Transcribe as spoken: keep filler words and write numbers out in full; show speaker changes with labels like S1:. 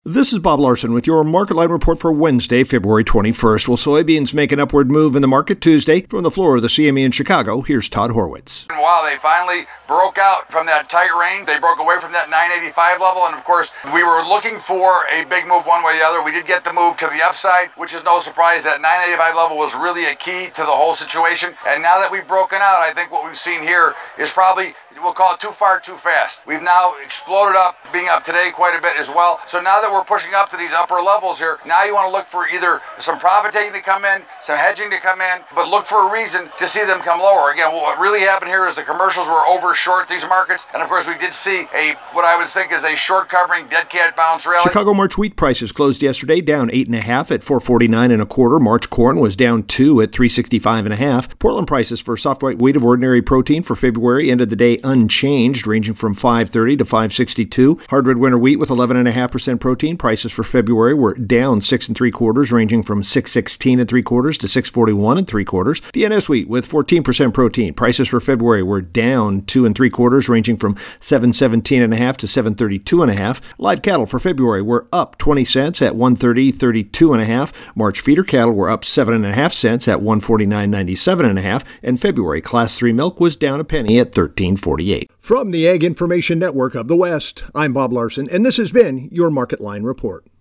S1: This is Bob Larson with your Market Line report for Wednesday, February twenty-first. Well, soybeans make an upward move in the market Tuesday. From the floor of the C M E in Chicago, here's Todd Horwitz.
S2: Wow, they finally broke out from that tight range. They broke away from that nine eighty-five level, and of course, we were looking for a big move one way or the other. We did get the move to the upside, which is no surprise. That nine eighty-five level was really a key to the whole situation. And now that we've broken out, I think what we've seen here is probably, we'll call it too far, too fast. We've now exploded up, being up today quite a bit as well. So now that we're pushing up to these upper levels here, now you want to look for either some profit taking to come in, some hedging to come in, but look for a reason to see them come lower. Again, what really happened here is the commercials were over short these markets, and of course we did see a, what I would think is a short covering dead cat bounce rally.
S1: Chicago March wheat prices closed yesterday down eight and a half at four forty-nine and a quarter. March corn was down two at three sixty-five and a half. Portland prices for soft white wheat of ordinary protein for February ended the day unchanged, ranging from five thirty to five sixty-two. Hard red winter wheat with eleven and a half percent protein prices for February were down six and three quarters, ranging from six sixteen and three quarters to six forty-one and three quarters. D N S wheat with fourteen percent protein prices for February were down two and three quarters, ranging from seven seventeen and a half to seven thirty-two and a half. Live cattle for February were up twenty cents at one thirty thirty-two and a half. March feeder cattle were up seven and a half cents at one forty-nine ninety-seven and a half, and February class three milk was down a penny at thirteen forty-eight. From the Ag Information Network of the West, I'm Bob Larson, and this has been your Market Line report.